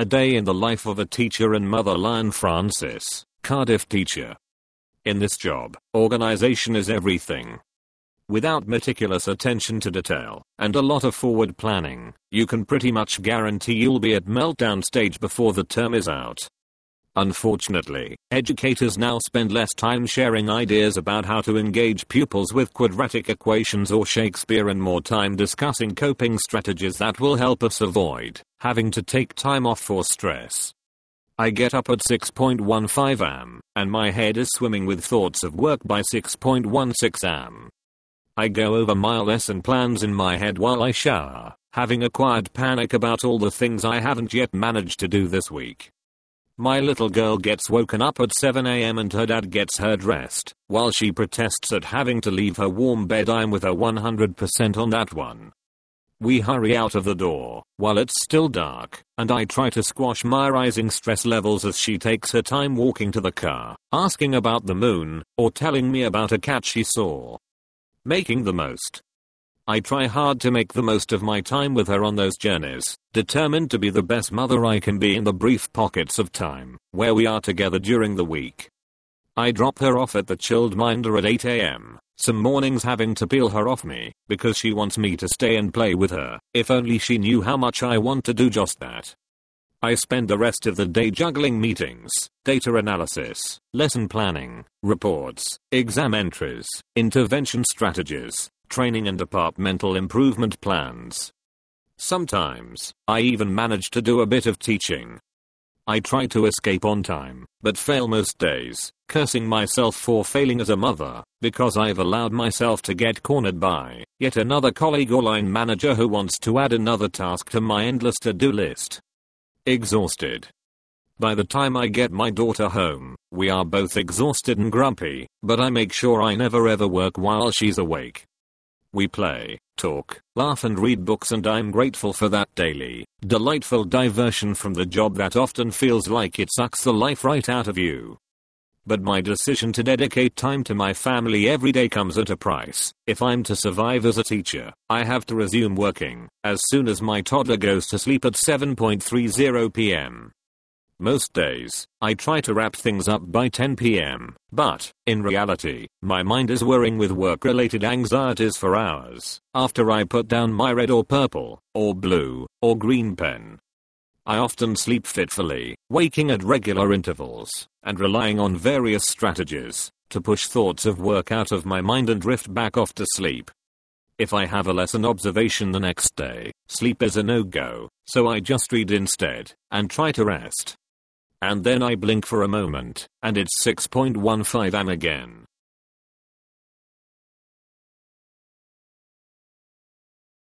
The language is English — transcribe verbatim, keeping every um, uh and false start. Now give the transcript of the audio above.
A day in the life of a teacher and mother. Lion Francis, Cardiff teacher. In this job, organization is everything. Without meticulous attention to detail and a lot of forward planning, you can pretty much guarantee you'll be at meltdown stage before the term is out. Unfortunately, educators now spend less time sharing ideas about how to engage pupils with quadratic equations or Shakespeare and more time discussing coping strategies that will help us avoid having to take time off for stress. I get up at six fifteen a m, and my head is swimming with thoughts of work by six sixteen a m. I go over my lesson plans in my head while I shower, having acquired panic about all the things I haven't yet managed to do this week. My little girl gets woken up at seven a m and her dad gets her dressed, while she protests at having to leave her warm bed. I'm with her one hundred percent on that one. We hurry out of the door, while it's still dark, and I try to squash my rising stress levels as she takes her time walking to the car, asking about the moon, or telling me about a cat she saw. Making the most. I try hard to make the most of my time with her on those journeys, determined to be the best mother I can be in the brief pockets of time where we are together during the week. I drop her off at the childminder at eight a m, some mornings having to peel her off me because she wants me to stay and play with her. If only she knew how much I want to do just that. I spend the rest of the day juggling meetings, data analysis, lesson planning, reports, exam entries, intervention strategies, training and departmental improvement plans. Sometimes, I even manage to do a bit of teaching. I try to escape on time, but fail most days, cursing myself for failing as a mother, because I've allowed myself to get cornered by yet another colleague or line manager who wants to add another task to my endless to-do list. Exhausted. By the time I get my daughter home, we are both exhausted and grumpy, but I make sure I never ever work while she's awake. We play, talk, laugh and read books, and I'm grateful for that daily, delightful diversion from the job that often feels like it sucks the life right out of you. But my decision to dedicate time to my family every day comes at a price. If I'm to survive as a teacher, I have to resume working as soon as my toddler goes to sleep at seven thirty p m Most days, I try to wrap things up by ten p m, but, in reality, my mind is whirring with work-related anxieties for hours after I put down my red or purple, or blue, or green pen. I often sleep fitfully, waking at regular intervals, and relying on various strategies to push thoughts of work out of my mind and drift back off to sleep. If I have a lesson observation the next day, sleep is a no-go, so I just read instead, and try to rest. And then I blink for a moment, and it's six fifteen a m again.